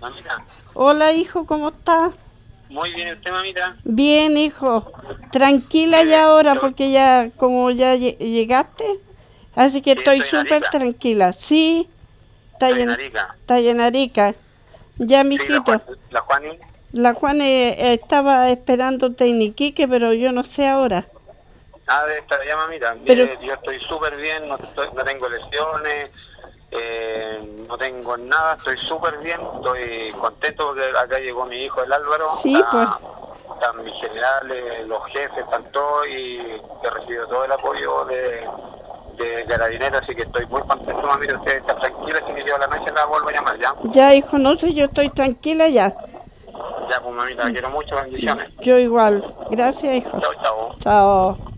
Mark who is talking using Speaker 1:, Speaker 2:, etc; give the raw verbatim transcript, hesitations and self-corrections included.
Speaker 1: Mamita,
Speaker 2: Hola, hijo, ¿cómo estás?
Speaker 1: muy bien usted, mamita.
Speaker 2: Bien, hijo. Tranquila ya
Speaker 1: Mire,
Speaker 2: ahora
Speaker 1: yo,
Speaker 2: porque ya, como ya lle- llegaste, así que
Speaker 1: sí,
Speaker 2: estoy
Speaker 1: estoy en
Speaker 2: súper
Speaker 1: Arica.
Speaker 2: tranquila. Sí, está
Speaker 1: Estoy en
Speaker 2: en,
Speaker 1: Arica.
Speaker 2: está en Arica. Ya,
Speaker 1: Sí, la Juan,
Speaker 2: mijito.
Speaker 1: la Juani.
Speaker 2: La Juana eh, estaba esperándote en Iquique, pero yo no sé ahora.
Speaker 1: Ah, de esta ya, mamita.
Speaker 2: Pero,
Speaker 1: Mire, yo estoy súper bien, no, estoy- no tengo lesiones, eh, no tengo nada, estoy súper bien, estoy contento porque acá llegó mi hijo, el Álvaro,
Speaker 2: sí, pues.
Speaker 1: está, están mis generales, los jefes, están todos y he recibido todo el apoyo de, de Carabineros, así que estoy muy contento, mamita. Usted está tranquila, así que yo a la noche la vuelvo a llamar, ¿ya?
Speaker 2: Ya, hijo, no sé, yo estoy tranquila ya.
Speaker 1: Ya, pues, mamita, la quiero mucho, bendiciones.
Speaker 2: Yo igual. Gracias, hijo.
Speaker 1: Chao, chao.
Speaker 2: Chao.